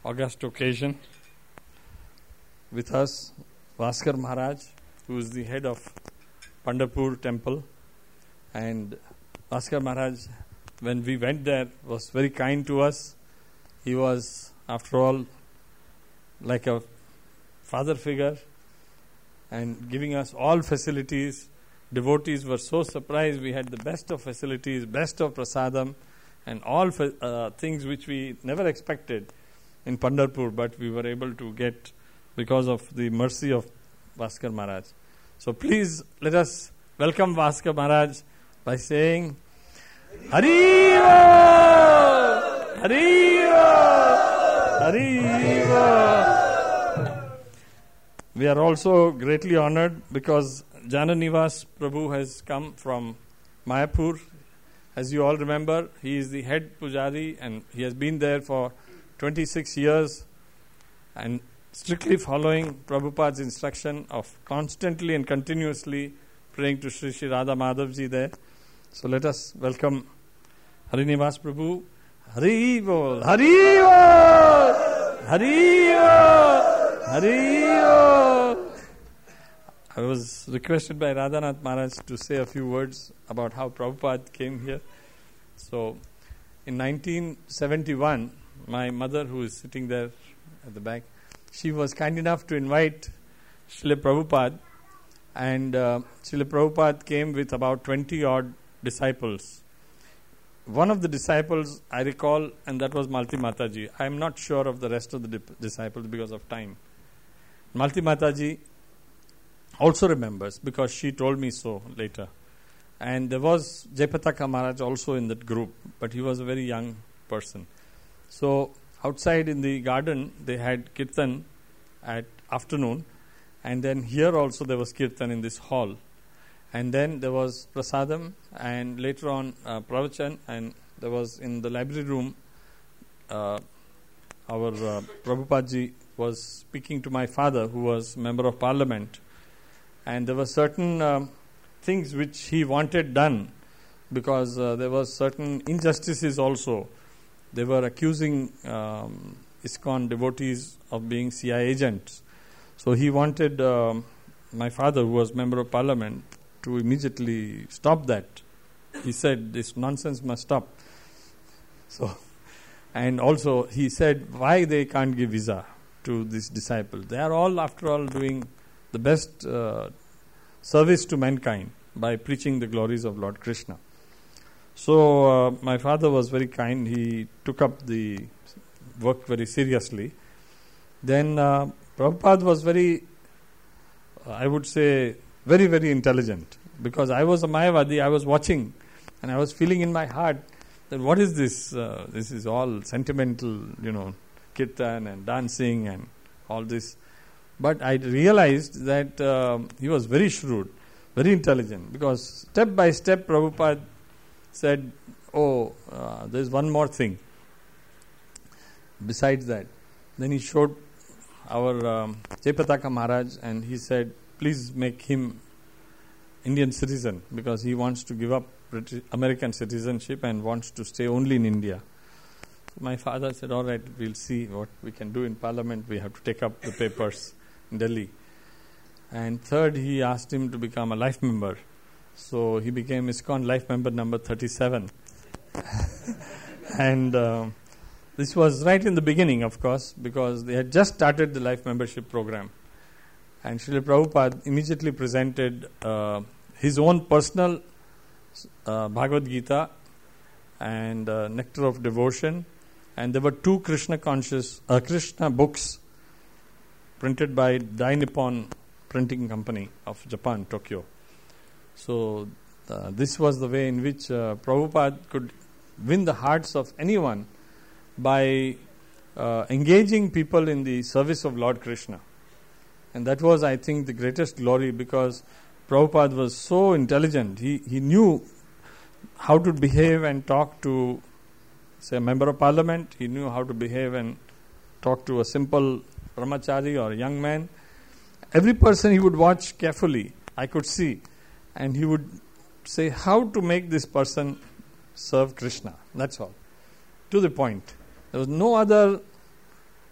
august occasion. With us, Bhaskar Maharaj, who is the head of Pandharpur temple. And Bhaskar Maharaj, when we went there, was very kind to us. He was, after all, like a father figure and giving us all facilities. Devotees were so surprised. We had the best of facilities, best of prasadam, and all things which we never expected in Pandharpur, but we were able to get because of the mercy of Bhaskar Maharaj. So please let us welcome Bhaskar Maharaj by saying Hari Bol! Hari Bol! Hari Bol! We are also greatly honored because Jananivas Prabhu has come from Mayapur. As you all remember, he is the head pujari and he has been there for 26 years and strictly following Prabhupada's instruction of constantly and continuously praying to Sri Sri Radha Madhavji there. So let us welcome Harinivas Prabhu. Hari Bol! Hari Bol! Hari Bol! Hari Bol! I was requested by Radhanath Maharaj to say a few words about how Prabhupada came here. So, in 1971, my mother, who is sitting there at the back, she was kind enough to invite Srila Prabhupada, and Srila Prabhupada came with about 20 odd disciples. One of the disciples I recall, and that was Malti Mataji. I am not sure of the rest of the disciples because of time. Malti Mataji also remembers because she told me so later. And there was Jayapataka Maharaj also in that group, but he was a very young person. So outside in the garden they had kirtan at afternoon, and then here also there was kirtan in this hall. And then there was prasadam, and later on pravachan, and there was in the library room our Prabhupada was speaking to my father, who was member of parliament. And there were certain things which he wanted done because there were certain injustices also. They were accusing ISKCON devotees of being CIA agents. So he wanted my father, who was member of parliament, to immediately stop that. He said, this nonsense must stop. So, and also he said, why they can't give visa to these disciples? They are all, after all, doing the best service to mankind by preaching the glories of Lord Krishna. So my father was very kind. He took up the work very seriously. Then Prabhupada was very, I would say, very, very intelligent. Because I was a Mayavadi, I was watching and I was feeling in my heart that what is this? This is all sentimental, kirtan and dancing and all this. But I realized that he was very shrewd, very intelligent, because step by step Prabhupada said, there is one more thing besides that. Then he showed our Jayapataka Maharaj and he said, please make him Indian citizen, because he wants to give up American citizenship and wants to stay only in India. So my father said, all right, we'll see what we can do in parliament. We have to take up the papers in Delhi. And third, he asked him to become a life member. So he became ISKCON life member number 37. And this was right in the beginning, of course, because they had just started the life membership program. And Srila Prabhupada immediately presented his own personal Bhagavad Gita and Nectar of Devotion. And there were 2 Krishna books printed by Dai Nippon Printing Company of Japan, Tokyo. So this was the way in which Prabhupada could win the hearts of anyone by engaging people in the service of Lord Krishna. And that was, I think, the greatest glory, because Prabhupada was so intelligent. He knew how to behave and talk to, say, a member of parliament. He knew how to behave and talk to a simple brahmachari or a young man. Every person he would watch carefully, I could see. And he would say how to make this person serve Krishna. That's all. To the point. There was no other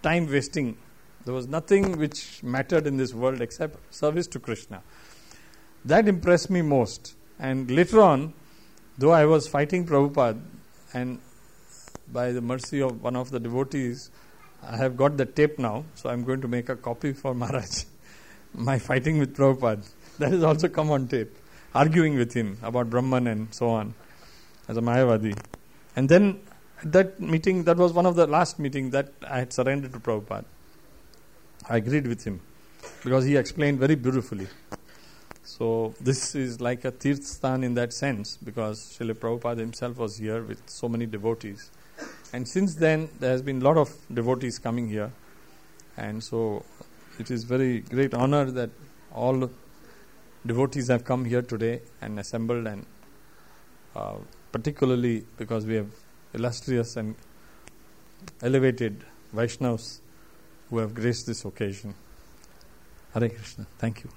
time wasting. There was nothing which mattered in this world except service to Krishna. That impressed me most. And later on, though I was fighting Prabhupada, and by the mercy of one of the devotees, I have got the tape now, so I'm going to make a copy for Maharaj. My fighting with Prabhupada. That has also come on tape. Arguing with him about Brahman and so on, as a Mayavadi. And then at that meeting, that was one of the last meetings that I had surrendered to Prabhupada. I agreed with him because he explained very beautifully. So this is like a Tirthasthan in that sense, because Srila Prabhupada himself was here with so many devotees. And since then, there has been a lot of devotees coming here. And so it is very great honor that all devotees have come here today and assembled, and particularly because we have illustrious and elevated Vaishnavas who have graced this occasion. Hare Krishna. Thank you.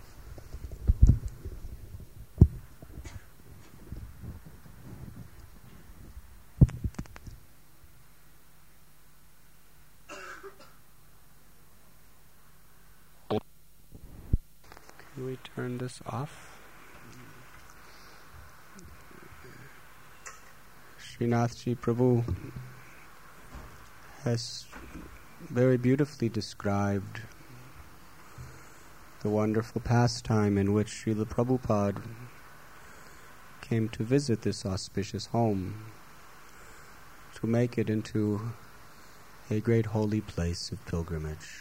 Can we turn this off? Srinathji Prabhu has very beautifully described the wonderful pastime in which Srila Prabhupada came to visit this auspicious home, to make it into a great holy place of pilgrimage.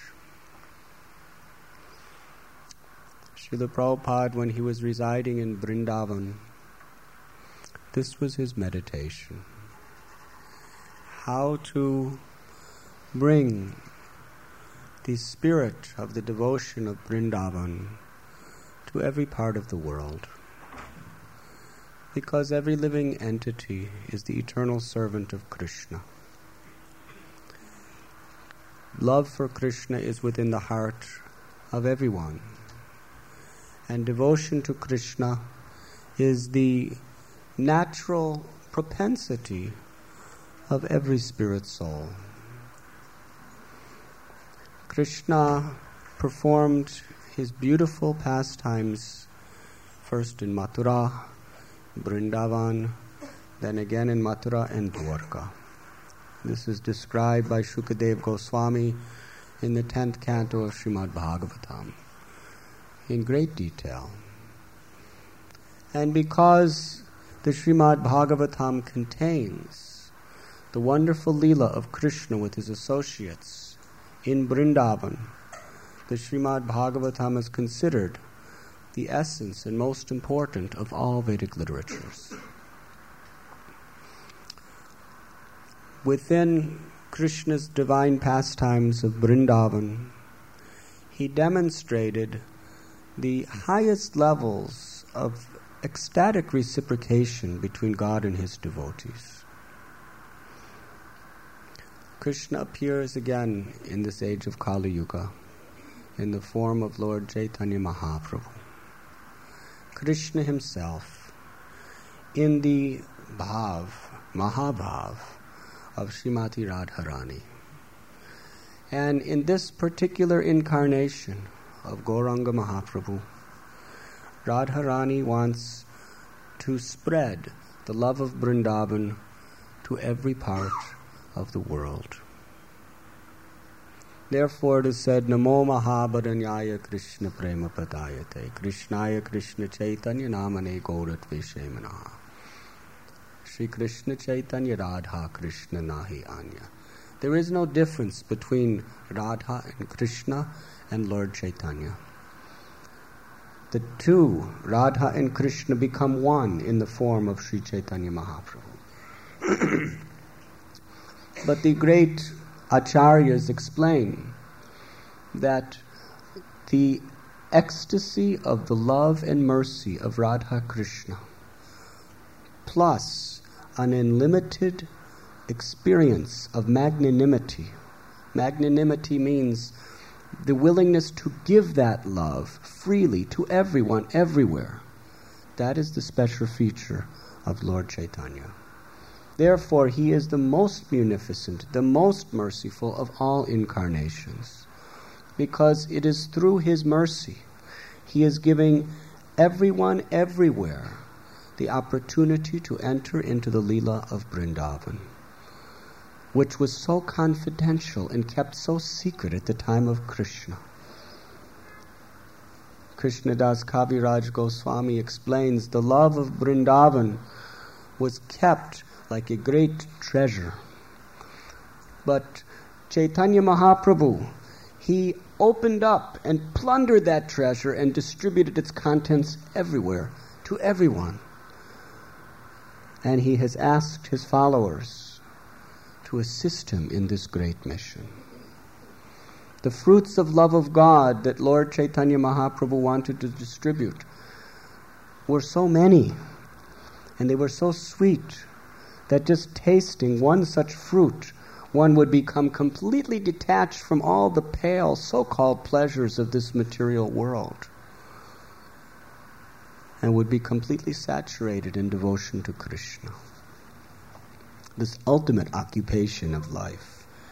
Srila Prabhupada, when he was residing in Vrindavan, this was his meditation. How to bring the spirit of the devotion of Vrindavan to every part of the world. Because every living entity is the eternal servant of Krishna. Love for Krishna is within the heart of everyone. And devotion to Krishna is the natural propensity of every spirit soul. Krishna performed his beautiful pastimes first in Mathura, Vrindavan, then again in Mathura and Dwarka. This is described by Shukadeva Goswami in the 10th canto of Srimad Bhagavatam in great detail. And because the Srimad Bhagavatam contains the wonderful Leela of Krishna with his associates in Vrindavan, the Srimad Bhagavatam is considered the essence and most important of all Vedic literatures. Within Krishna's divine pastimes of Vrindavan, he demonstrated the highest levels of ecstatic reciprocation between God and his devotees. Krishna appears again in this age of Kali Yuga in the form of Lord Chaitanya Mahaprabhu. Krishna himself in the Mahabhav of Srimati Radharani. And in this particular incarnation of Gauranga Mahaprabhu, Radharani wants to spread the love of Vrindavan to every part of the world. Therefore it is said, Namo Mahabharanyaya Krishna Prema Padayate Krishnaya Krishna Chaitanya Namane Gauratve Manaha Shri Krishna Chaitanya Radha Krishna Nahi Anya. There is no difference between Radha and Krishna and Lord Chaitanya. The two, Radha and Krishna, become one in the form of Sri Chaitanya Mahaprabhu. But the great Acharyas explain that the ecstasy of the love and mercy of Radha Krishna plus an unlimited experience of magnanimity. Magnanimity means the willingness to give that love freely to everyone, everywhere. That is the special feature of Lord Chaitanya. Therefore, he is the most munificent, the most merciful of all incarnations, because it is through his mercy he is giving everyone everywhere the opportunity to enter into the Leela of Vrindavan, which was so confidential and kept so secret at the time of Krishna. Krishnadas Kaviraj Goswami explains the love of Vrindavan was kept like a great treasure. But Chaitanya Mahaprabhu, he opened up and plundered that treasure and distributed its contents everywhere, to everyone. And he has asked his followers to assist him in this great mission. The fruits of love of God that Lord Chaitanya Mahaprabhu wanted to distribute were so many, and they were so sweet, that just tasting one such fruit, one would become completely detached from all the pale so-called pleasures of this material world, and would be completely saturated in devotion to Krishna. This ultimate occupation of life.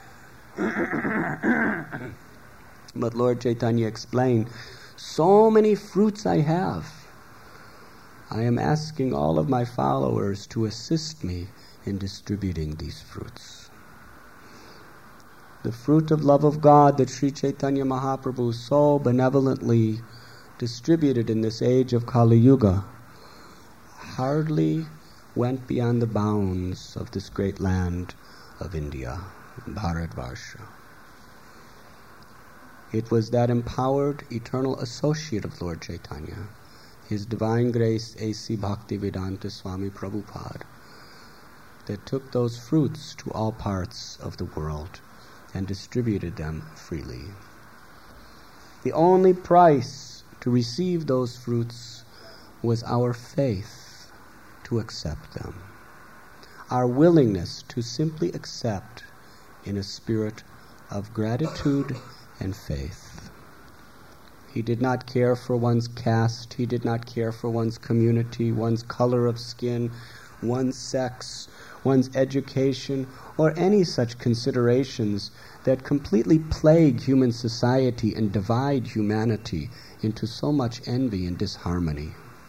But Lord Chaitanya explained, so many fruits I have. I am asking all of my followers to assist me in distributing these fruits. The fruit of love of God that Sri Chaitanya Mahaprabhu so benevolently distributed in this age of Kali Yuga hardly went beyond the bounds of this great land of India, Bharatvarsha. It was that empowered, eternal associate of Lord Chaitanya, His Divine Grace A.C. Bhaktivedanta Swami Prabhupada, that took those fruits to all parts of the world and distributed them freely. The only price to receive those fruits was our faith to accept them, our willingness to simply accept in a spirit of gratitude and faith. He did not care for one's caste, he did not care for one's community, one's color of skin, one's sex, one's education, or any such considerations that completely plague human society and divide humanity into so much envy and disharmony.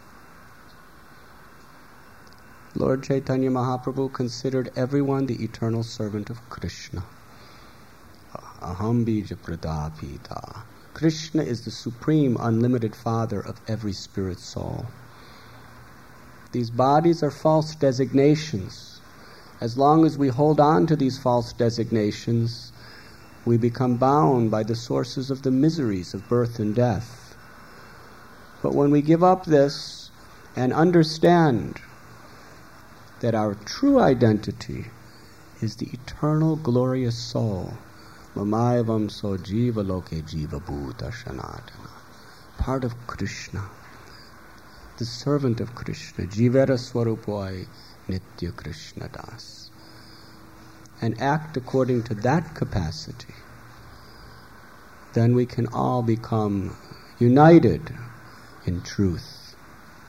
Lord Chaitanya Mahaprabhu considered everyone the eternal servant of Krishna. Aham bija pradapita. Krishna is the supreme, unlimited Father of every spirit soul. These bodies are false designations. As long as we hold on to these false designations, we become bound by the sources of the miseries of birth and death. But when we give up this and understand that our true identity is the eternal, glorious soul, Mamayavam so jiva loke jiva bhuta sanatana, part of Krishna, the servant of Krishna, jivera swarupoi nitya Krishna das, and act according to that capacity, then we can all become united in truth.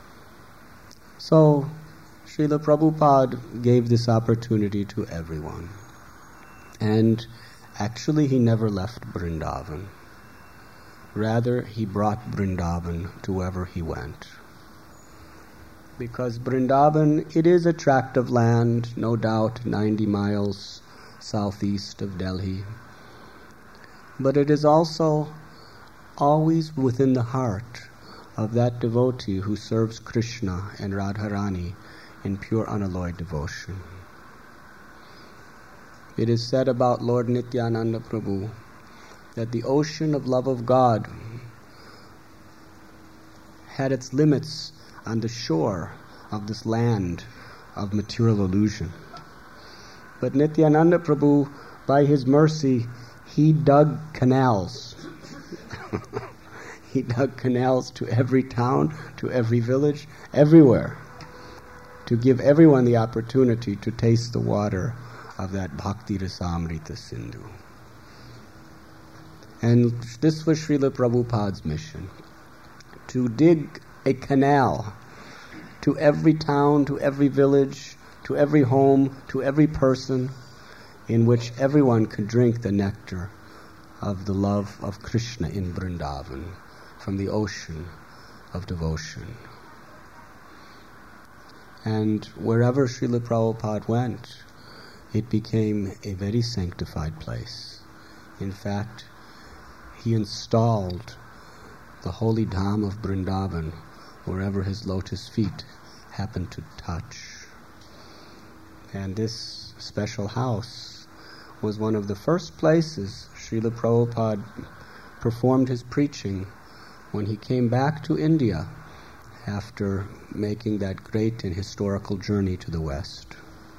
So, Srila Prabhupada gave this opportunity to everyone. And actually, he never left Vrindavan. Rather, he brought Vrindavan to wherever he went. Because Vrindavan, it is a tract of land, no doubt 90 miles southeast of Delhi. But it is also always within the heart of that devotee who serves Krishna and Radharani in pure unalloyed devotion. It is said about Lord Nityananda Prabhu that the ocean of love of God had its limits on the shore of this land of material illusion. But Nityananda Prabhu, by his mercy, he dug canals. He dug canals to every town, to every village, everywhere, to give everyone the opportunity to taste the water of that Bhakti Rasamrita Sindhu. And this was Srila Prabhupada's mission, to dig a canal to every town, to every village, to every home, to every person, in which everyone could drink the nectar of the love of Krishna in Vrindavan from the ocean of devotion. And wherever Srila Prabhupada went, it became a very sanctified place. In fact, he installed the holy dham of Vrindavan wherever his lotus feet happened to touch. And this special house was one of the first places Srila Prabhupada performed his preaching when he came back to India after making that great and historical journey to the West.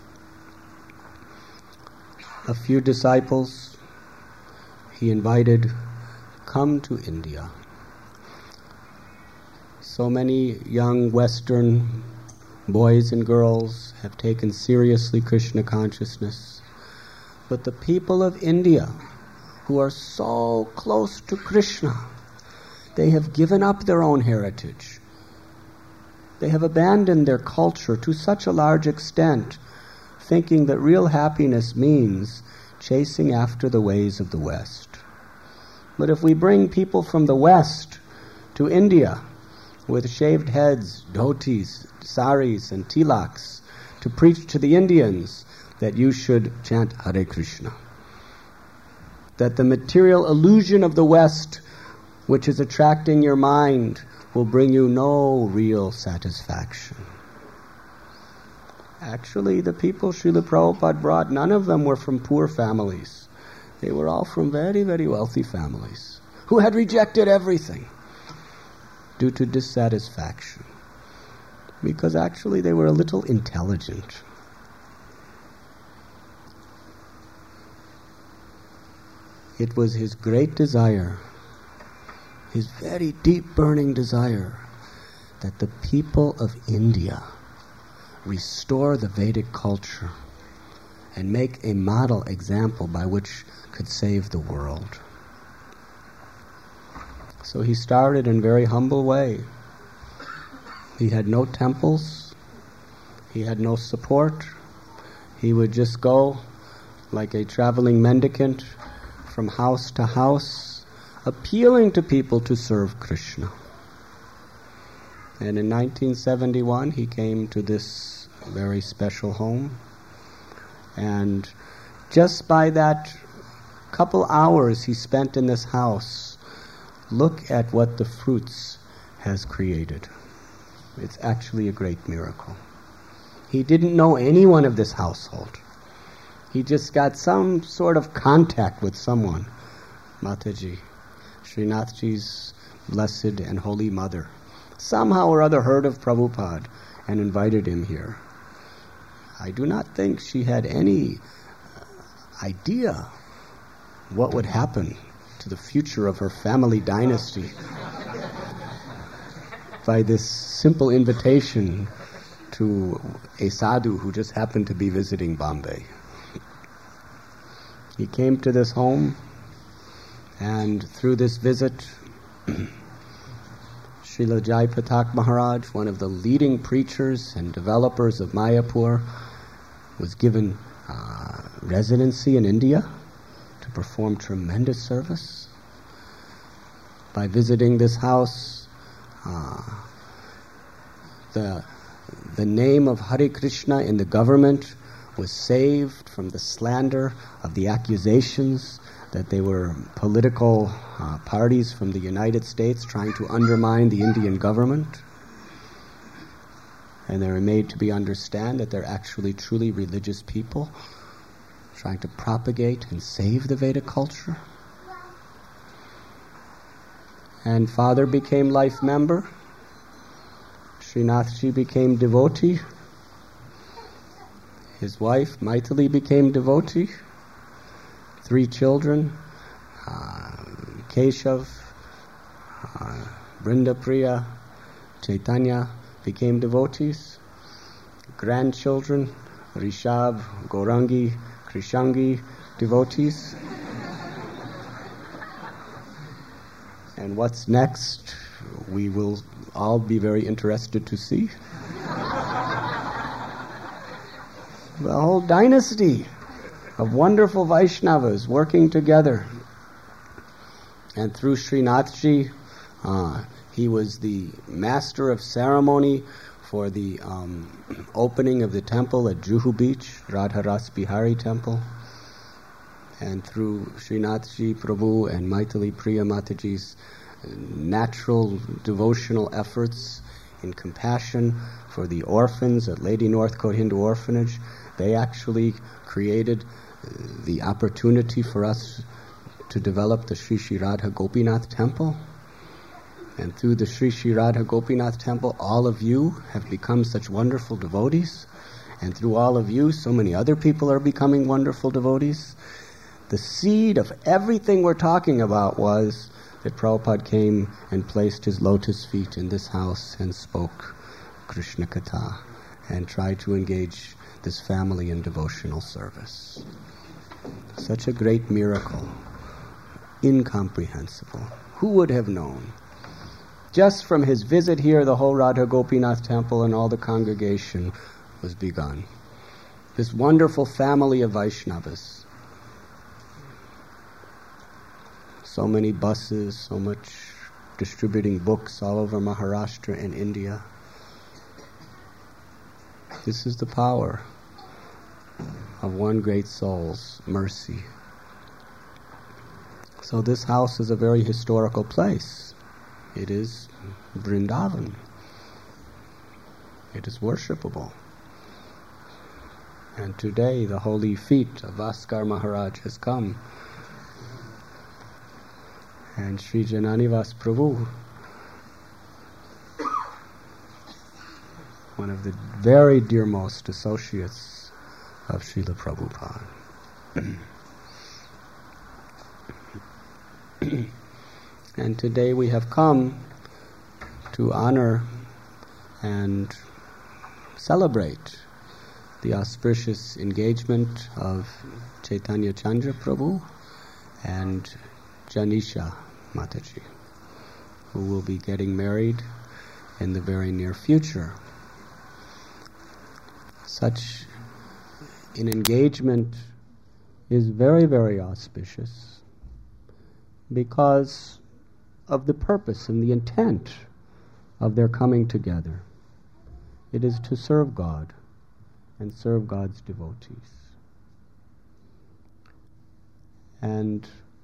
A few disciples he invited, come to India. So many young Western boys and girls have taken seriously Krishna consciousness. But the people of India, who are so close to Krishna, they have given up their own heritage. They have abandoned their culture to such a large extent, thinking that real happiness means chasing after the ways of the West. But if we bring people from the West to India with shaved heads, dhotis, saris, and tilaks to preach to the Indians that you should chant Hare Krishna, that the material illusion of the West, which is attracting your mind, will bring you no real satisfaction. Actually, the people Srila Prabhupada brought, none of them were from poor families. They were all from very, very wealthy families who had rejected everything due to dissatisfaction, because actually they were a little intelligent. It was his great desire, his very deep burning desire, that the people of India restore the Vedic culture and make a model example by which could save the world. So he started in a very humble way. He had no temples, he had no support. He would just go like a traveling mendicant from house to house, appealing to people to serve Krishna. And in 1971 he came to this very special home, and just by that couple hours he spent in this house, look at what the fruits has created. It's actually a great miracle. He didn't know anyone of this household. He just got some sort of contact with someone, Mataji, Srinathji's blessed and holy mother. Somehow or other heard of Prabhupada and invited him here. I do not think she had any idea what would happen to the future of her family dynasty by this simple invitation to a sadhu who just happened to be visiting Bombay. He came to this home, and through this visit, Srila Jai Patak Maharaj, one of the leading preachers and developers of Mayapur, was given residency in India to perform tremendous service. By visiting this house, the name of Hare Krishna in the government was saved from the slander of the accusations that they were political parties from the United States trying to undermine the Indian government. And they were made to be understand that they're actually truly religious people trying to propagate and save the Vedic culture. And father became life member. Srinathji became devotee. His wife, Maithili, became devotee. 3 children, Keshav, Vrindapriya, Chaitanya, became devotees. Grandchildren, Rishabh, Gaurangi, Krishangi, devotees. And what's next, we will all be very interested to see. a whole dynasty of wonderful Vaishnavas working together. And through Srinathji, he was the master of ceremony for the opening of the temple at Juhu Beach, Radha Ras Bihari Temple. And through Srinathji Prabhu and Maithili Priya Mataji's natural devotional efforts in compassion for the orphans at Lady Northcote Hindu Orphanage, they actually created the opportunity for us to develop the Sri Sri Radha Gopinath Temple. And through the Sri Sri Radha Gopinath Temple, all of you have become such wonderful devotees. And through all of you, so many other people are becoming wonderful devotees. The seed of everything we're talking about was that Prabhupada came and placed his lotus feet in this house and spoke Krishna Katha and tried to engage this family in devotional service. Such a great miracle. Incomprehensible. Who would have known? Just from his visit here, the whole Radha Gopinath temple and all the congregation was begun. This wonderful family of Vaishnavas. So many buses, so much distributing books all over Maharashtra and India. This is the power of one great soul's mercy. So this house is a very historical place. It is Vrindavan. It is worshipable. And today the holy feet of Bhaskar Maharaj has come. And Sri Jananivas Prabhu, one of the very dearmost associates of Srila Prabhupada. And today we have come to honor and celebrate the auspicious engagement of Chaitanya Chandra Prabhu and Janisha Mataji, who will be getting married in the very near future. Such an engagement is very, very auspicious because of the purpose and the intent of their coming together. It is to serve God and serve God's devotees. And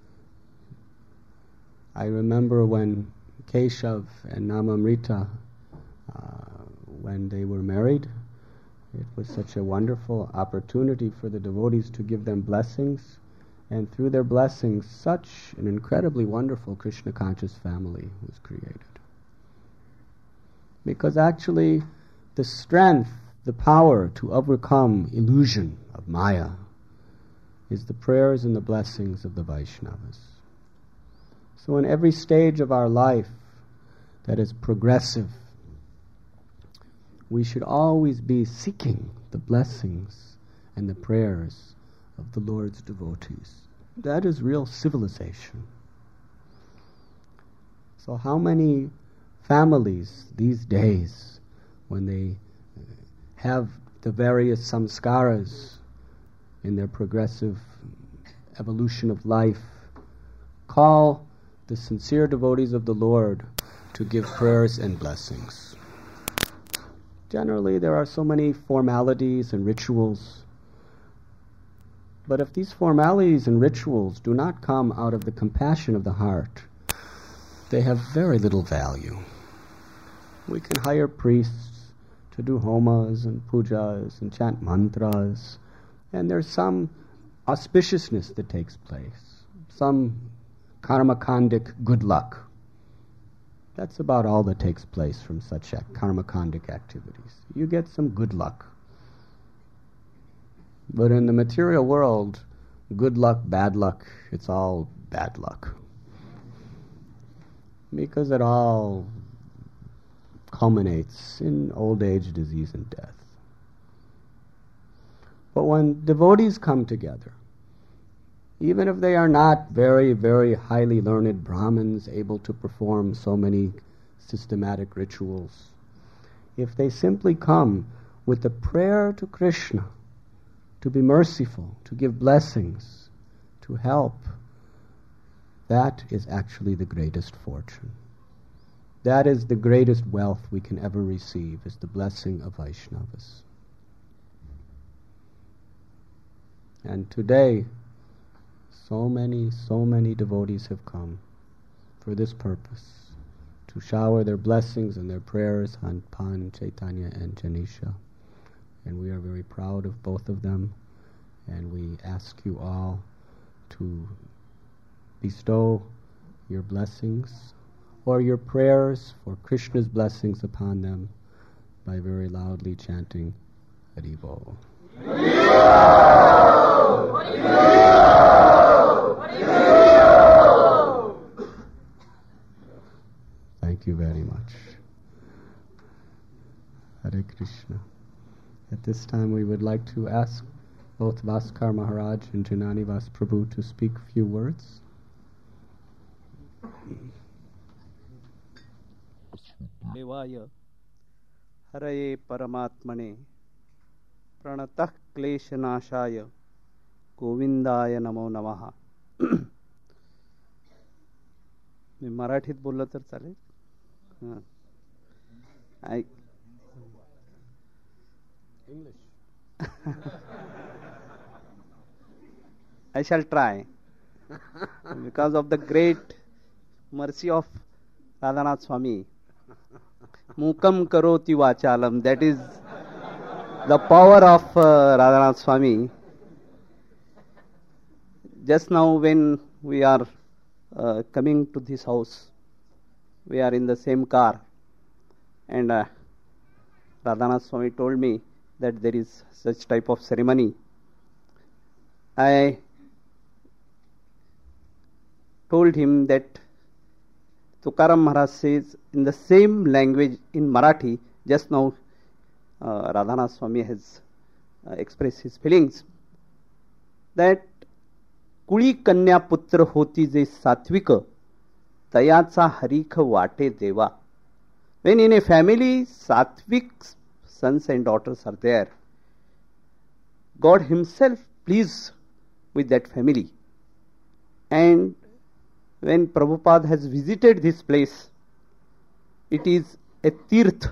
I remember when Keshav and Namamrita, when they were married, it was such a wonderful opportunity for the devotees to give them blessings, and through their blessings, such an incredibly wonderful Krishna-conscious family was created. Because actually, the strength, the power to overcome illusion of Maya is the prayers and the blessings of the Vaishnavas. So in every stage of our life that is progressive, we should always be seeking the blessings and the prayers of the Lord's devotees. That is real civilization. So how many families these days, when they have the various samskaras in their progressive evolution of life, call the sincere devotees of the Lord to give prayers and blessings. Generally, there are so many formalities and rituals. But if these formalities and rituals do not come out of the compassion of the heart, they have very little value. We can hire priests to do homas and pujas and chant mantras, and there's some auspiciousness that takes place, some karmakandic good luck. That's about all that takes place from such karmakandic activities. You get some good luck. But in the material world, good luck, bad luck, it's all bad luck. Because it all culminates in old age, disease, and death. But when devotees come together, even if they are not very, very highly learned Brahmins able to perform so many systematic rituals, if they simply come with the prayer to Krishna to be merciful, to give blessings, to help, that is actually the greatest fortune. That is the greatest wealth we can ever receive, is the blessing of Vaishnavas. And today, so many devotees have come for this purpose, to shower their blessings and their prayers on Pan, Chaitanya and Janisha. And we are very proud of both of them, and we ask you all to bestow your blessings or your prayers for Krishna's blessings upon them by very loudly chanting Hari Bol. Thank you very much. Hare Krishna. At this time we would like to ask both Bhaskar Maharaj and Janani Vas Prabhu to speak a few words. देवाय हरये परमात्मने प्रणतः क्लेशनाशाय गोविंदाय नमो नमः. मी मराठीत बोललं तर चालेल? English. I shall try. Because of the great mercy of Radhanath Swami. Mukam karoti vachalam. That is the power of Radhanath Swami. Just now when we are coming to this house, we are in the same car, and Radhanath Swami told me that there is such type of ceremony. I told him that Tukaram Maharaj says in the same language in Marathi. Just now Radhanath Swami has expressed his feelings that कुळी कन्या पुत्र होती जे सात्विक तयाचा हरीख वाटे देवा. When in a family sattvic sons and daughters are there, God himself pleased with that family. And when Prabhupada has visited this place, it is a tirth.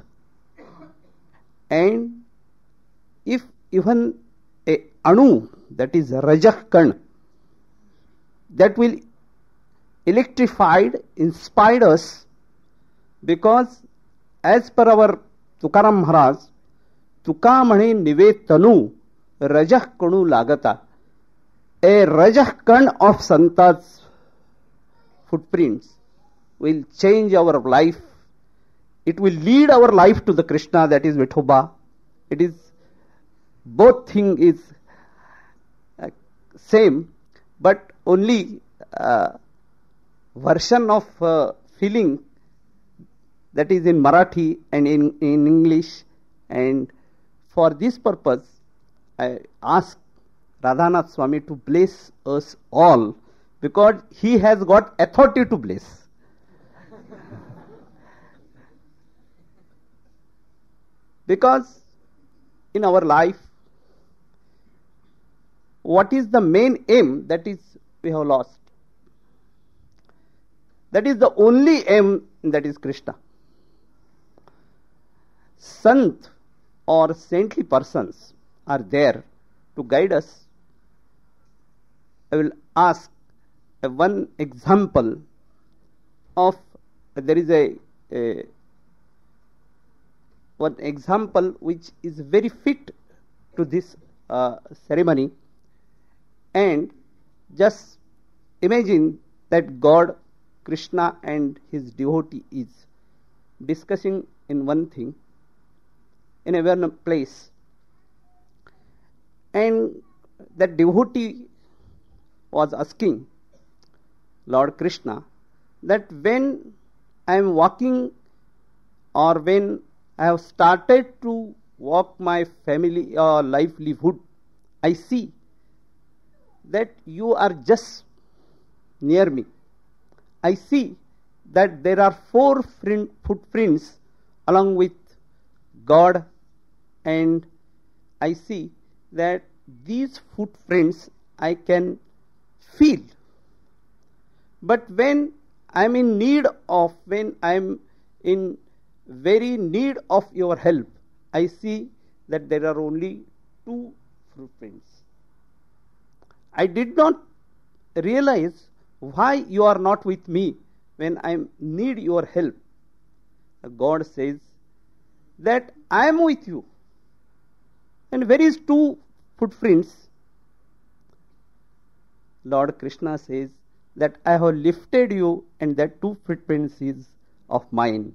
And if even a anu, that is rajah kan, that will electrified, inspired us, because as per our Tukaram Maharaj, तुका म्हणे निवे तनु रजह कणू लागता. A rajah kan of Santa's footprints will change our life. It will lead our life to the Krishna, that is Vithoba. It is, both thing is same, but only version of feeling that is in Marathi and in English. And for this purpose, I ask Radhanath Swami to bless us all, because he has got authority to bless. Because in our life, what is the main aim? That is, we have lost. That is the only aim, that is Krishna. Sant or saintly persons are there to guide us. I will ask one example of, there is a one example which is very fit to this ceremony. And just imagine that God, Krishna and his devotee is discussing in one thing, in a one place. And that devotee was asking Lord Krishna that when I am walking, or when I have started to walk my family or livelihood, I see that you are just near me. I see that there are 4 footprints along with God, and I see that these footprints I can feel. But when I'm in very need of your help, I see that there are only two footprints. I did not realize why you are not with me when I need your help. God says that I am with you. And where is two footprints? Lord Krishna says that I have lifted you and that two footprints is of mine.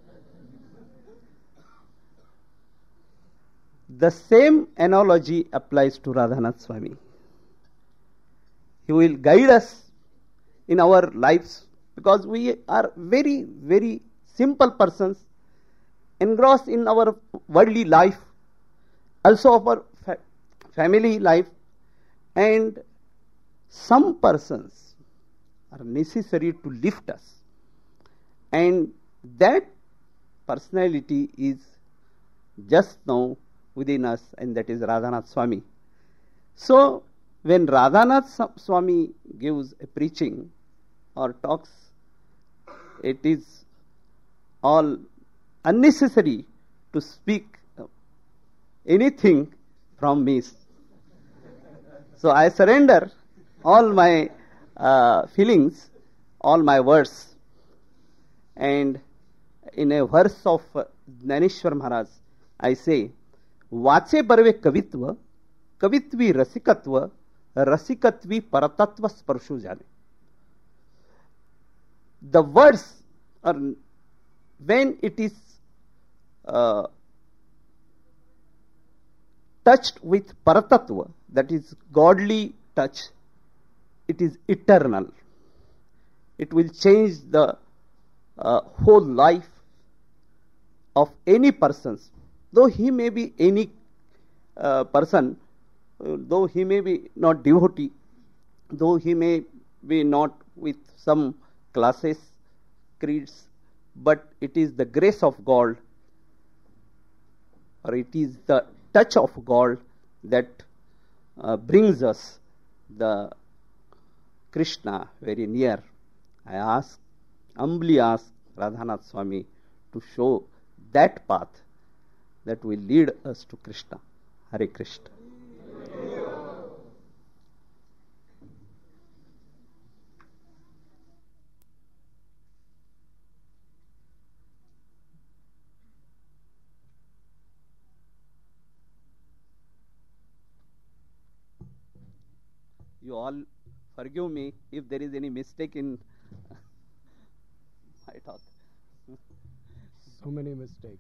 The same analogy applies to Radhanath Swami. He will guide us in our lives because we are very, very simple persons engrossed in our worldly life, also our family life, and some persons are necessary to lift us, and that personality is just now within us, and that is Radhanath Swami. So when Radhanath Swami gives a preaching or talks, it is all unnecessary to speak anything from me. So I surrender all my feelings, all my words. And in a verse of Jnaneshwar Maharaj, I say, वाचे बरवे कवित्व, कवित्वी रसिकत्व, रसिकत्वी परतत्व स्पर्शु जाने. The words are, when it is touched with paratatva, that is godly touch, it is eternal. It will change the whole life of any person. Though he may be any person, though he may be not devotee, though he may be not with some classes, creeds, but it is the grace of God, or it is the touch of God that brings us the Krishna very near. I humbly ask Radhanath Swami to show that path that will lead us to Krishna. Hare Krishna. You all forgive me if there is any mistake in my talk. So many mistakes.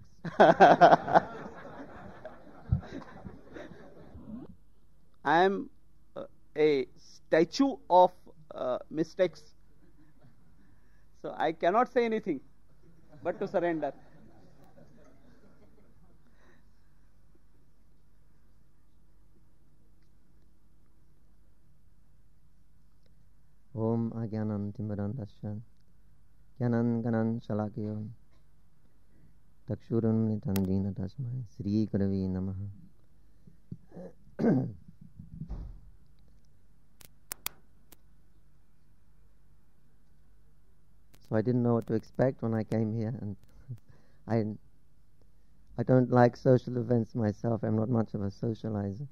I am a statue of mistakes. So I cannot say anything but to surrender. Om Agyanam Timbarandasya Gyanan Ganan Shalakyo Takshurun Nitandina Tasmai Sri Guravi Namaha. So I didn't know what to expect when I came here, and I don't like social events myself. I'm not much of a socializer.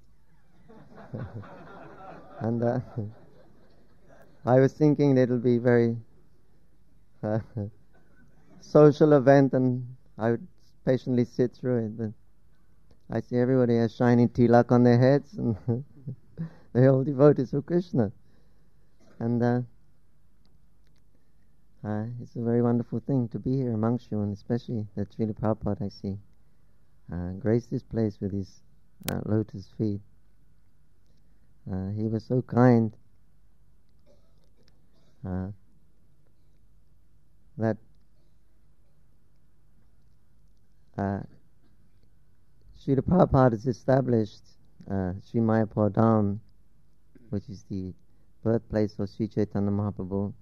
And I was thinking that it'll be very social event, and I would patiently sit through it. But I see everybody has shiny tilak on their heads, and they're all devotees of Krishna. And it's a very wonderful thing to be here amongst you, and especially that Srila Prabhupada, I see, graced this place with his lotus feet. He was so kind that Srila Prabhupada has established Sri Mayapur Dham, which is the birthplace of Sri Chaitanya Mahaprabhu,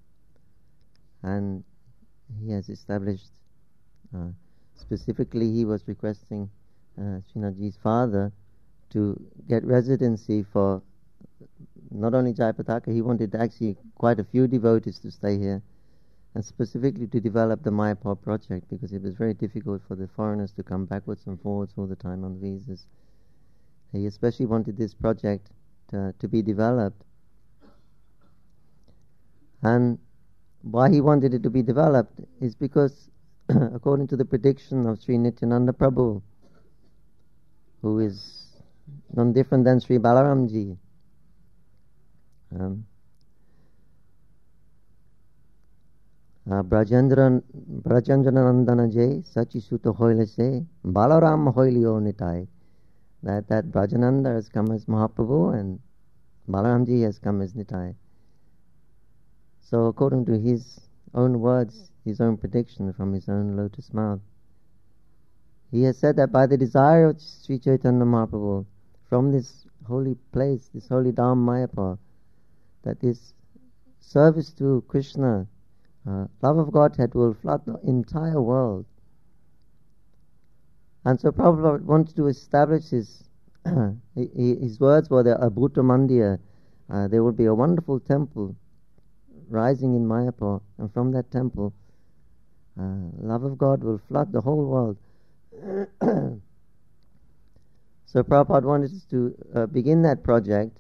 and he has established, specifically he was requesting Srinathji's father to get residency for not only Jayapataka, he wanted actually quite a few devotees to stay here, and specifically to develop the Mayapur project, because it was very difficult for the foreigners to come backwards and forwards all the time on visas. He especially wanted this project to be developed. And why he wanted it to be developed is because, according to the prediction of Sri Nityananda Prabhu, who is none different than Sri Balaramji, Brajendra Nandana Jay Sachi Sutta Hoile Se Balaram Hoilio Nitai, that Brajananda has come as Mahaprabhu and Balaramji has come as Nitai. So according to his own words, his own prediction from his own lotus mouth, he has said that by the desire of Sri Chaitanya Mahaprabhu, from this holy place, this holy Dham Mayapur, that this service to Krishna, love of Godhead, will flood the entire world. And so Prabhupada wanted to establish his his words were the Abhuta Mandir. There would be a wonderful temple rising in Mayapur, and from that temple, love of God will flood the whole world. So Prabhupada wanted to begin that project,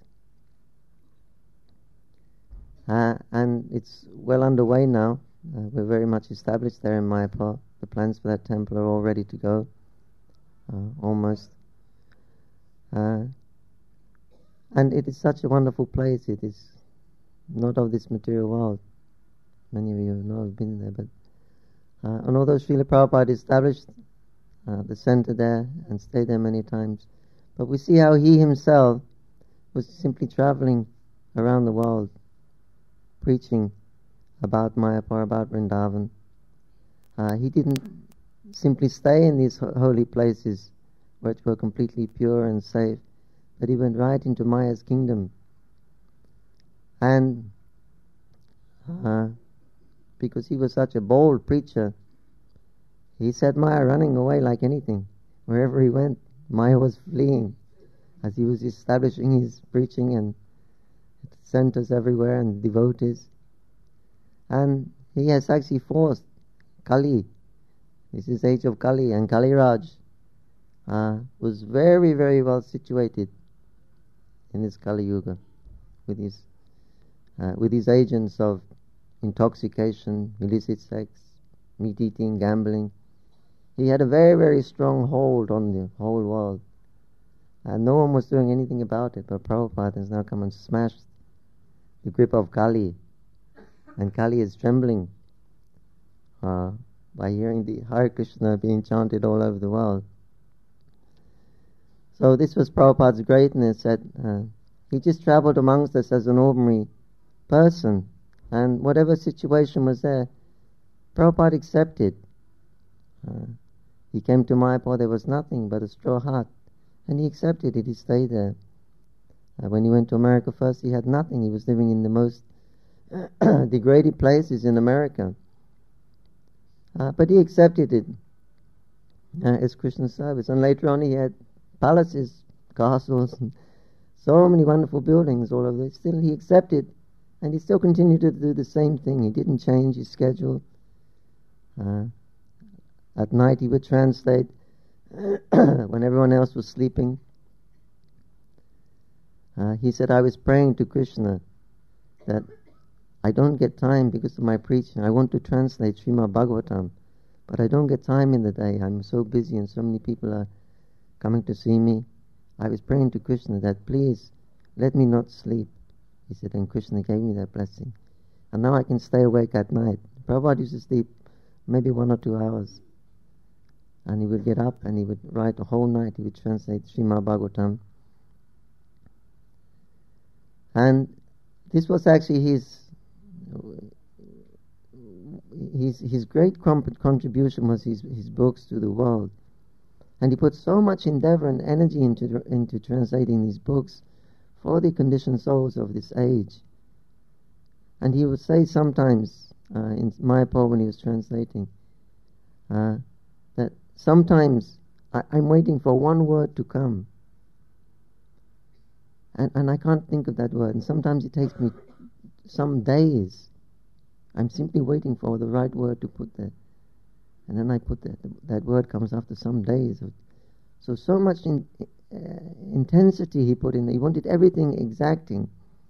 and it's well underway now. We're very much established there in Mayapur. The plans for that temple are all ready to go, almost. And it is such a wonderful place. It is not of this material world. Many of you know have been there, but and although Srila Prabhupada established the center there and stayed there many times, but we see how he himself was simply traveling around the world, preaching about Mayapur, about Vrindavan. He didn't simply stay in these holy places which were completely pure and safe, but he went right into Maya's kingdom. And because he was such a bold preacher, he set Maya running away like anything. Wherever he went, Maya was fleeing as he was establishing his preaching and centers everywhere and devotees. And he has actually forced Kali. This is age of Kali, and Kali Raj was very, very well situated in this Kali Yuga with his agents of intoxication, illicit sex, meat eating, gambling. He had a very, very strong hold on the whole world, and no one was doing anything about it. But Prabhupada has now come and smashed the grip of Kali, and Kali is trembling by hearing the Hare Krishna being chanted all over the world. So this was Prabhupada's greatness, that he just traveled amongst us as an ordinary person, and whatever situation was there, Prabhupada accepted. He came to Mayapur, there was nothing but a straw hut, and he accepted it, he stayed there. When he went to America first, he had nothing. He was living in the most degraded places in America. But he accepted it as Krishna's service. And later on he had palaces, castles, and so many wonderful buildings all over there. Still he accepted, and he still continued to do the same thing. He didn't change his schedule. At night he would translate when everyone else was sleeping. He said, I was praying to Krishna that I don't get time because of my preaching. I want to translate Srimad Bhagavatam, but I don't get time in the day. I'm so busy and so many people are coming to see me. I was praying to Krishna that please let me not sleep. He said, and Krishna gave me that blessing. And now I can stay awake at night. Prabhupada used to sleep maybe 1 or 2 hours. And he would get up and he would write the whole night. He would translate Srimad Bhagavatam. And this was actually his great contribution was his books to the world. And he put so much endeavor and energy into translating these books for the conditioned souls of this age. And he would say sometimes in Mayapur when he was translating that sometimes I'm waiting for one word to come. And I can't think of that word. And sometimes it takes me some days. I'm simply waiting for the right word to put there. And then I put that word comes after some days. So much intensity he put in. He wanted everything exacting.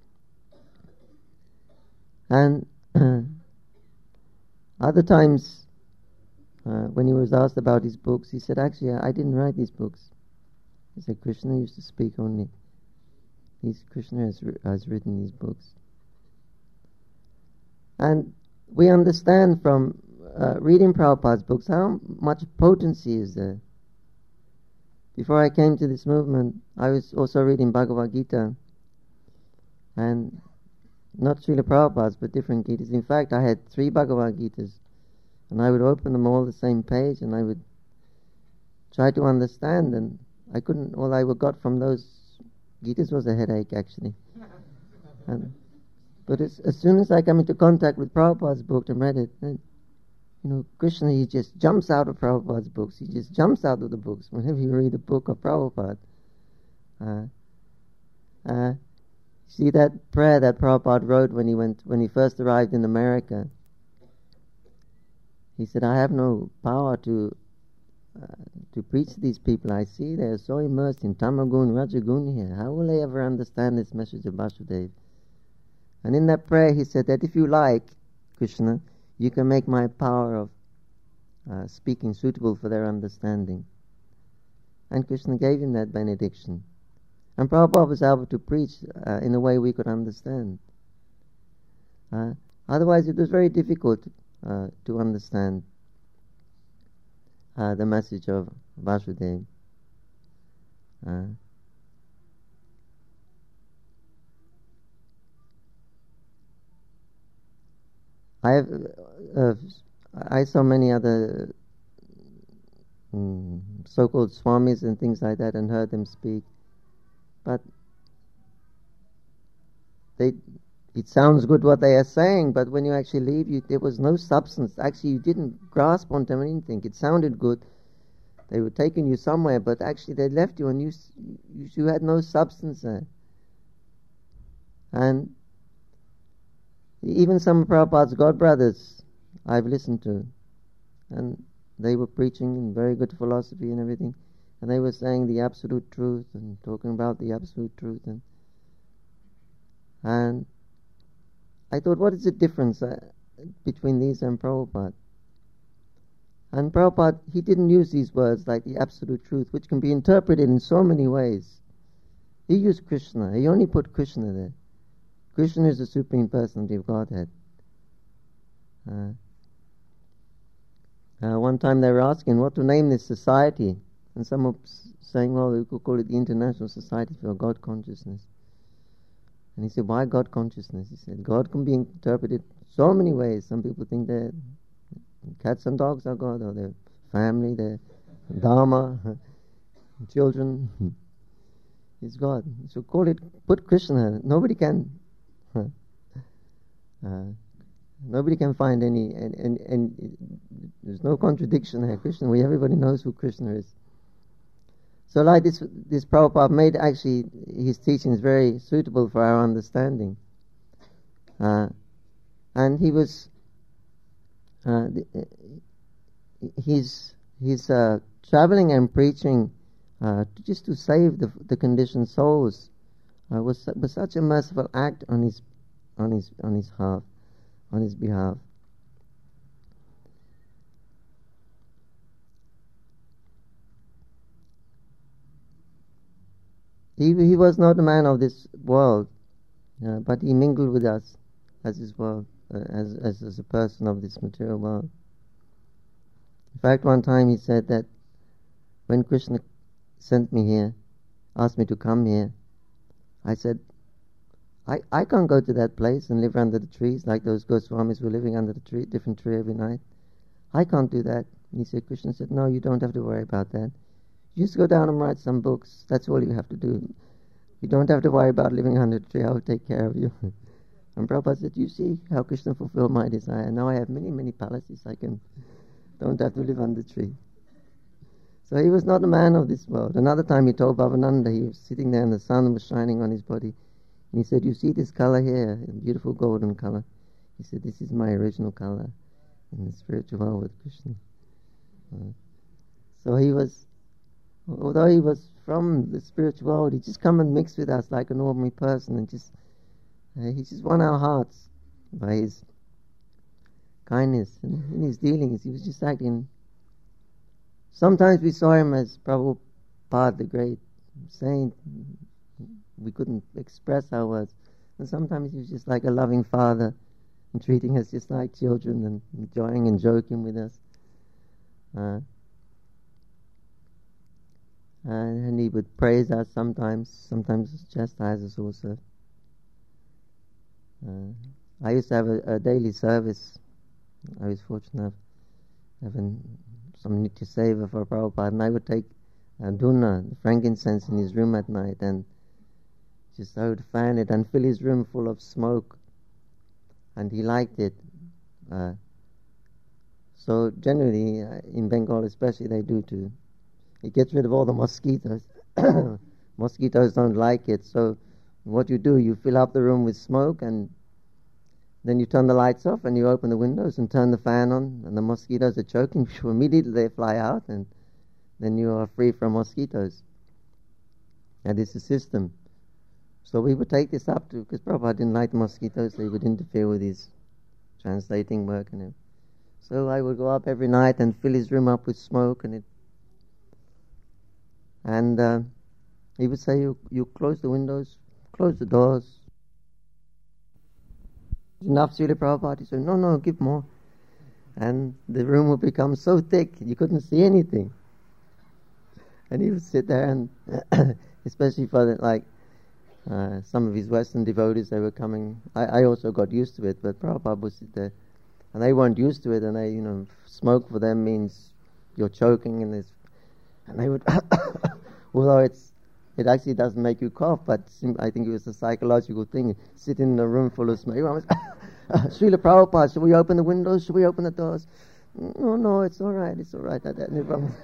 And other times, when he was asked about his books, he said, actually, I didn't write these books. He said, Krishna used to speak only. Krishna has written these books. And we understand from reading Prabhupada's books how much potency is there. Before I came to this movement, I was also reading Bhagavad Gita, and not Srila Prabhupada's, but different Gitas. In fact, I had 3 Bhagavad Gitas, and I would open them all the same page, and I would try to understand, and I couldn't. All I got from those Gitas was a headache, actually. But as soon as I come into contact with Prabhupada's book and read it, then, Krishna, he just jumps out of Prabhupada's books. He just jumps out of the books whenever you read a book of Prabhupada. See that prayer that Prabhupada wrote when he first arrived in America. He said, I have no power to preach to these people. I see they are so immersed in Tamagun, Rajagun here. How will they ever understand this message of Vasudeva? And in that prayer he said that if you like, Krishna, you can make my power of speaking suitable for their understanding. And Krishna gave him that benediction. And Prabhupada was able to preach in a way we could understand. Otherwise it was very difficult to understand the message of Vasudeva. I saw many other so-called swamis and things like that and heard them speak, but it sounds good what they are saying, but when you actually leave, there was no substance. Actually, you didn't grasp onto anything. It sounded good. They were taking you somewhere, but actually they left you and you had no substance there. And even some of Prabhupada's God brothers I've listened to, and they were preaching in very good philosophy and everything, and they were saying the absolute truth and talking about the absolute truth, and I thought, what is the difference between these and Prabhupada? And Prabhupada, he didn't use these words like the absolute truth, which can be interpreted in so many ways. He used Krishna. He only put Krishna there. Krishna is the Supreme Personality of Godhead. One time they were asking what to name this society, and some were saying, well, we could call it the International Society for God Consciousness. And he said, why God Consciousness? He said, God can be interpreted so many ways. Some people think that cats and dogs are God, or their family, their Dharma, children is God. So put Krishna. Nobody can find any, and there's no contradiction here. Krishna, everybody knows who Krishna is. So like this Prabhupada made actually his teachings very suitable for our understanding. And he was, he's traveling and preaching just to save the conditioned souls was such a merciful act on his behalf. He was not a man of this world, but he mingled with us as his world, as a person of this material world. In fact, one time he said that when Krishna sent me here, asked me to come here, I said, I can't go to that place and live under the trees like those Goswamis were living under the tree, different tree every night. I can't do that. And he said, Krishna said, no, you don't have to worry about that. You just go down and write some books. That's all you have to do. You don't have to worry about living under the tree. I will take care of you. And Prabhupada said, you see how Krishna fulfilled my desire. Now I have many, many palaces. Don't have to live under the tree. So he was not a man of this world. Another time he told Bhavananda, he was sitting there and the sun was shining on his body. And he said, you see this color here, a beautiful golden color. He said, this is my original color in the spiritual world with Krishna. So he was, although he was from the spiritual world, he just come and mix with us like an ordinary person, and just he just won our hearts by his kindness and in his dealings. He was just acting. Sometimes we saw him as Prabhupada, the great saint. We couldn't express our words. And sometimes he was just like a loving father and treating us just like children and enjoying and joking with us. And he would praise us sometimes chastise us also. I used to have a daily service. I was fortunate of having some Nitya Seva for Prabhupada, and I would take dhuna, the frankincense, in his room at night, and just I would fan it and fill his room full of smoke, and he liked it. So generally, in Bengal especially, they do too. It gets rid of all the mosquitoes. Mosquitoes don't like it, so what you do, you fill up the room with smoke, and then you turn the lights off and you open the windows and turn the fan on, and the mosquitoes are choking. Immediately they fly out, and then you are free from mosquitoes. And it's a system. So we would take this up to, because Prabhupada didn't like the mosquitoes, so he would interfere with his translating work and everything. So I would go up every night and fill his room up with smoke, and he would say, you close the windows, close the doors. Enough, Srila Prabhupada? He said, no, give more. And the room would become so thick, you couldn't see anything. And he would sit there, and especially for some of his Western devotees, they were coming. I also got used to it, but Prabhupada would sit there, and they weren't used to it, and they, smoke for them means you're choking, and they would, although it actually doesn't make you cough, but I think it was a psychological thing, sitting in a room full of smoke. Srila Prabhupada, should we open the windows? Should we open the doors? No, it's all right. No problem.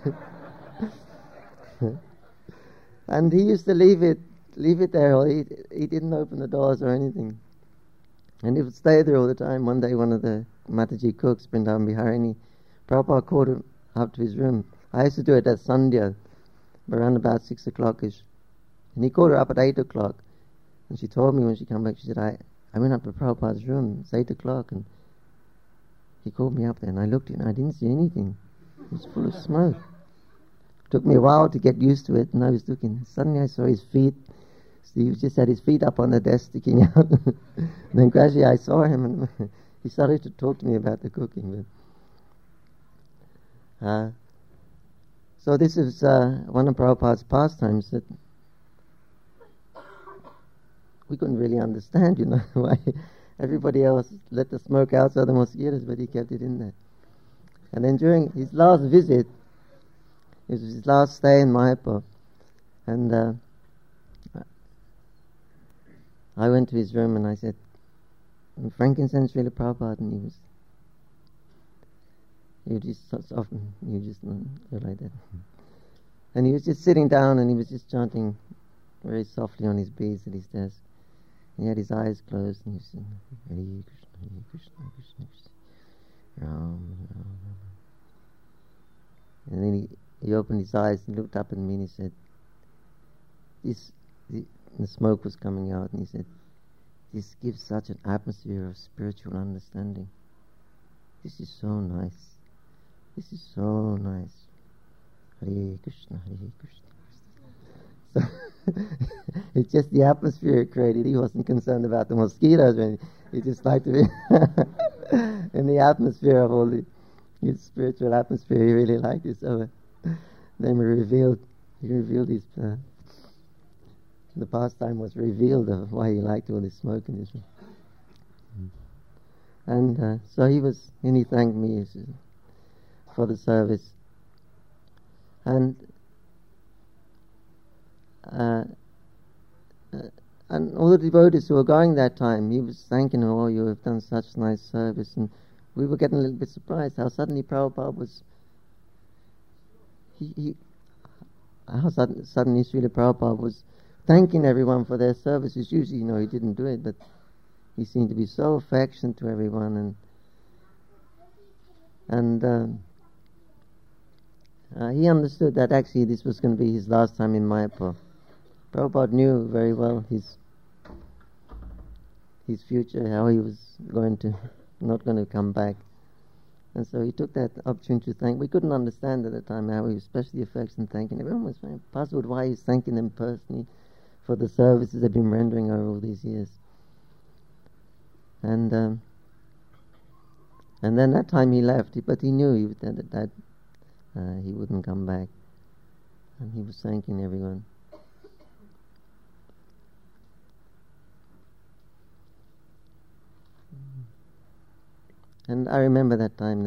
And he used to leave it there. He didn't open the doors or anything. And he would stay there all the time. One day, one of the Mataji cooks, Vrindavan Biharini, Prabhupada called him up to his room. I used to do it at Sandhya, around about 6 o'clock-ish. And he called her up at 8 o'clock. And she told me when she came back, she said, I went up to Prabhupada's room, it's 8 o'clock, and he called me up there, and I looked in, I didn't see anything. It was full of smoke. It took me a while to get used to it, and I was looking. Suddenly I saw his feet. So he just had his feet up on the desk sticking out. And then gradually I saw him, and he started to talk to me about the cooking. So this is one of Prabhupada's pastimes that we couldn't really understand, why everybody else let the smoke out so the mosquitoes, but he kept it in there. And then during his last visit, it was his last stay in Mayapur, and I went to his room and I said, frankincense, Srila Prabhupada, and he was just so soften, you just go like that. And he was just sitting down and he was just chanting very softly on his beads at his desk. He had his eyes closed and he said, Hare Krishna, Krishna Krishna, Ram, Ram. And then he opened his eyes and looked up at me and he said, the smoke was coming out, and he said, this gives such an atmosphere of spiritual understanding. This is so nice. This is so nice. Hare Krishna, Hare Krishna. So it's just the atmosphere it created. He wasn't concerned about the mosquitoes or anything. He just liked to be in the atmosphere of all his spiritual atmosphere. He really liked it. So then he revealed his the pastime was revealed of why he liked all this smoke in his room. And so he thanked me for the service. And all the devotees who were going that time, he was thanking them, you have done such nice service. And we were getting a little bit surprised how suddenly Prabhupada was... how suddenly Srila Prabhupada was thanking everyone for their services. Usually, he didn't do it, but he seemed to be so affectionate to everyone, and he understood that actually this was going to be his last time in Mayapur. Prabhupada knew very well his future, how he was not going to come back. And so he took that opportunity to thank. We couldn't understand at the time how he was especially affectionate thanking. Everyone was very puzzled why he's thanking them personally for the services they've been rendering over all these years. And then that time he left, but he knew that he wouldn't come back. And he was thanking everyone. And I remember that time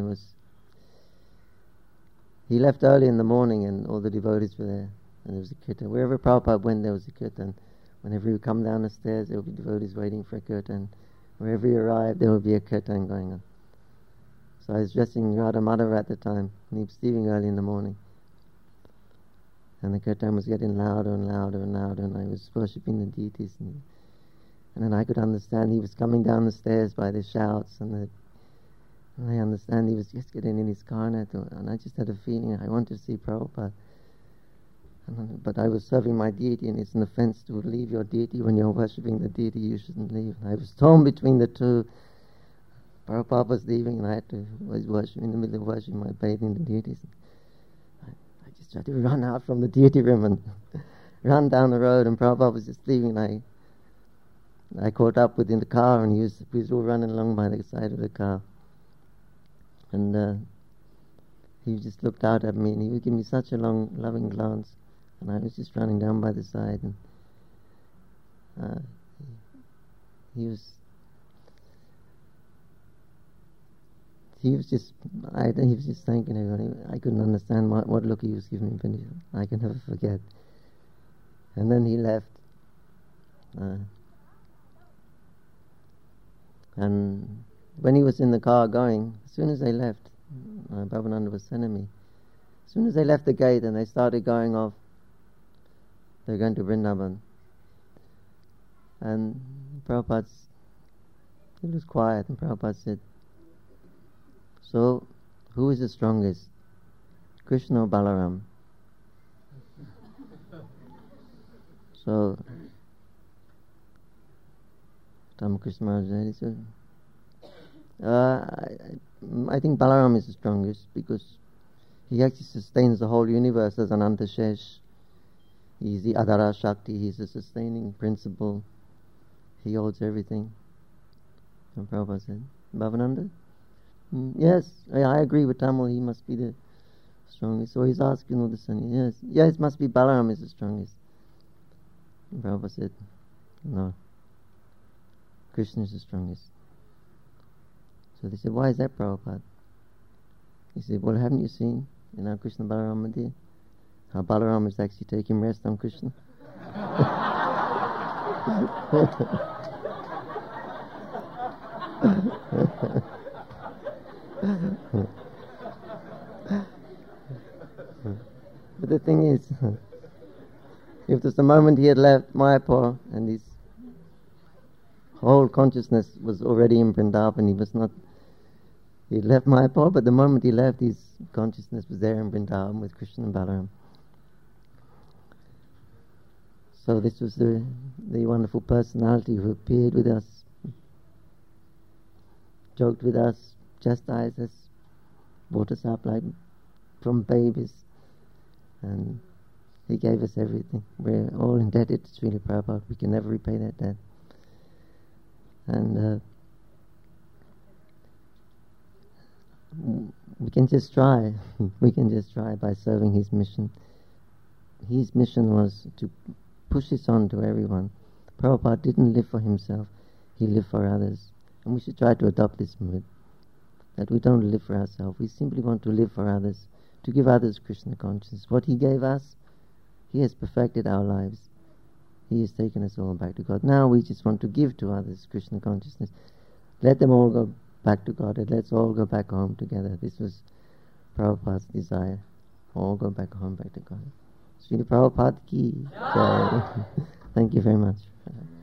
he left early in the morning and all the devotees were there. And there was a kirtan. Wherever Prabhupada went, there was a kirtan. Whenever he would come down the stairs, there would be devotees waiting for a kirtan. Wherever he arrived, there would be a kirtan going on. So I was dressing Radha Madhava at the time, and he was leaving early in the morning. And the kirtan was getting louder and louder and louder, and I was worshipping the deities. And then I could understand he was coming down the stairs by the shouts, and I understand he was just getting in his car, and I just had a feeling I wanted to see Prabhupada. But I was serving my deity, and it's an offense to leave your deity when you're worshipping the deity. You shouldn't leave. I was torn between the two. Prabhupada was leaving, and I was worshiping in the middle of worshiping, my bathing the deities. I just tried to run out from the deity room and run down the road, and Prabhupada was just leaving. I caught up with him in the car, and he was all running along by the side of the car. And he just looked out at me, and he would give me such a long, loving glance. And I was just running down by the side, and he was just thanking everyone. I couldn't understand what look he was giving me, but I can never forget. And then he left, and when he was in the car going, as soon as they left, Bhavananda was sending me. As soon as they left the gate and they started going off, they were going to Vrindavan. And Prabhupada, it was quiet, and Prabhupada said, "So, who is the strongest, Krishna or Balaram?" So, Ramakrishna Maharaj said, I think Balaram is the strongest because he actually sustains the whole universe as an Antashesh. He's the Adhara Shakti, he's the sustaining principle. He holds everything. And Prabhupada said, Bhavananda? Yes, I agree with Tamil, he must be the strongest. So he's asking all the son, yes, must be Balaram is the strongest. And Prabhupada said, no, Krishna is the strongest. So they said, why is that, Prabhupada? He said, well, haven't you seen in our Krishna Balaram Mandir how Balaram is actually taking rest on Krishna? But the thing is, if there's the moment he had left Mayapur and his whole consciousness was already in Vrindavan, he left Mayapur, but the moment he left, his consciousness was there in Vrindavan with Krishna and Balaram. So this was the wonderful personality who appeared with us, joked with us, chastised us, brought us up like from babies, and he gave us everything. We're all indebted to Srila Prabhupada. We can never repay that debt. And we can just try. We can just try by serving his mission. His mission was to push this on to everyone. Prabhupada didn't live for himself. He lived for others. And we should try to adopt this mood, that we don't live for ourselves. We simply want to live for others, to give others Krishna consciousness. What he gave us, he has perfected our lives. He has taken us all back to God. Now we just want to give to others Krishna consciousness. Let them all go back to God, and let's all go back home together. This was Prabhupada's desire. All go back home, back to God. Srila Prabhupada ki jai. Thank you very much.